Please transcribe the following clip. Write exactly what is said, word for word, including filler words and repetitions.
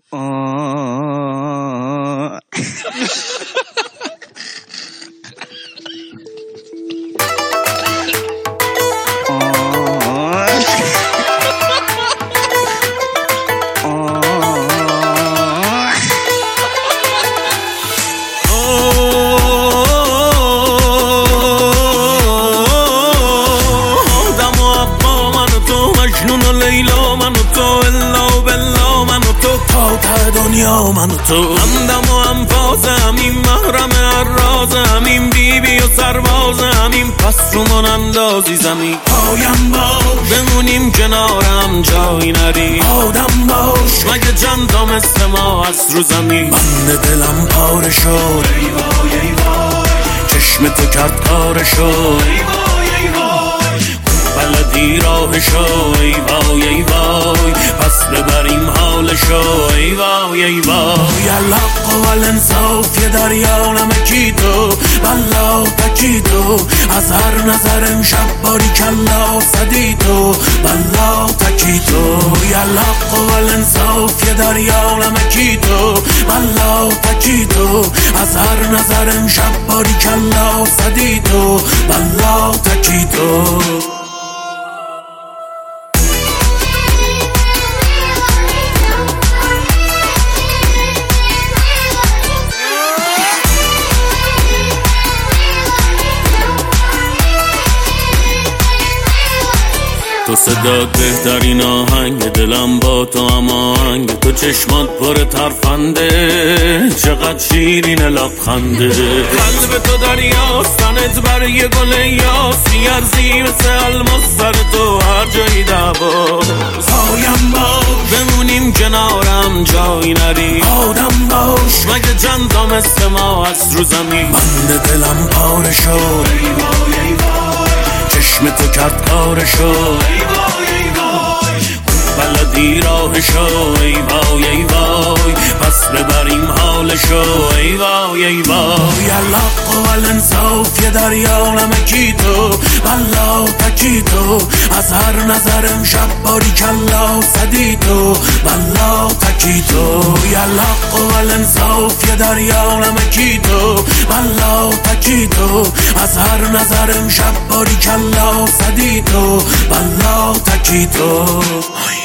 آه دنیا من و تو همدم و انفاس همین محرم الراز همین بیبی و سرباز همین پس رو من اندازی زمین پایم باش بمونیم کنارم جایی نری آدم باش مگه چند تا مثل ما هست رو زمین بند دلم پاره شد ای وای ای وای چشم تو کرد کارشو ای وای ای وای بلدی راهشو ای وای ای وای پس ببریم حالشو ای وای ای وای الحق و الانصاف یه دریا نمکی تو بلا تکی تو از هر نظر امشب باری کلا صدی تو بلا تکی تو الحق و الانصاف یه دریا نمکی تو بلا تکی تو از هر نظر امشب باری کلا صدی تو بلا تکی تو تو صدات بهترین آهنگ دلم با تو هم آهنگ تو چشمات پر ترفنده چقدر شیرین لبخنده قلب تو دریاست تنت بر یه گل یاسی ارزی مثل الماس سر تو هر جایی دعواست پایم باش بمونیم کنارم جایی نری آدم باش مگه چند تا مثل ما هست رو زمین بند دلم پاره شد ای وای ای وای چشم تو کرد کارشو ای وای ای وای بلدی راهشو ای وای ای وای پس ببریم حالشو ای وای ای وای الحق و الانصاف یه دریا نمکی تو بلا تکی تو از هر نظر امشب باری کلا صدی تو بلا تکی تو الحق و الانصاف یه دریا نمکی تو بلا تکی تو از هر نظر امشب باری کلا صدی تو بلا تکی تو